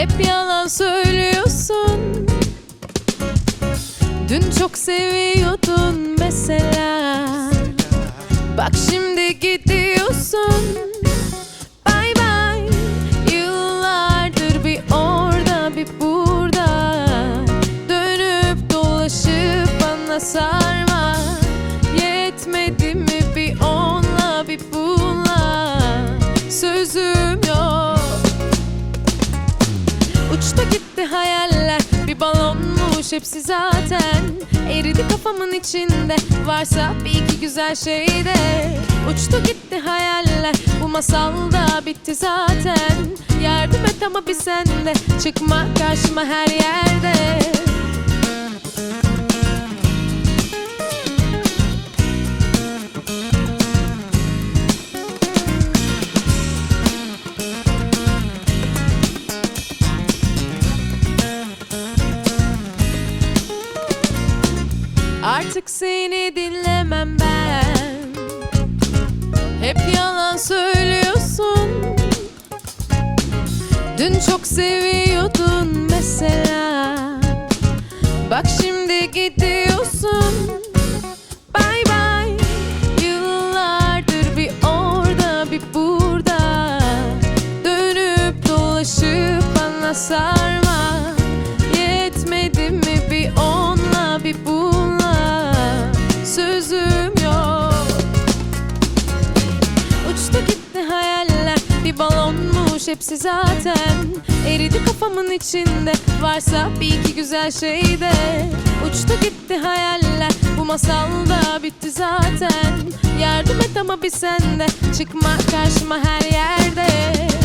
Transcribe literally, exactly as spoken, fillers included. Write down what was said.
Hep yalan söylüyorsun. Dün çok seviyordun mesela. Bak şimdi gidiyorsun. Bye bye. Yıllardır bir orada bir burada, dönüp dolaşıp bana sarma. Yetmedi mi bir onunla bir bununla, sözüm yok. Uçtu gitti hayaller, bir balonmuş hepsi zaten. Eridi kafamın içinde, varsa bir iki güzel şey de. Uçtu gitti hayaller, bu masal da bitti zaten. Yardım et ama bir sen de, çıkma karşıma her yerde. Artık seni dinlemem ben. Hep yalan söylüyorsun. Dün çok seviyordun mesela. Bak şimdi gidiyorsun. Bye bye. Yıllardır bir orada bir burada, dönüp dolaşıp bana sarma. Yetmedi mi bir onunla bir bununla, sözüm yok. Uçtu gitti hayaller, bir balonmuş hepsi zaten. Eridi kafamın içinde, varsa bir iki güzel şey de. Uçtu gitti hayaller, bu masal da bitti zaten. Yardım et ama bir sen de, çıkma karşıma her yerde.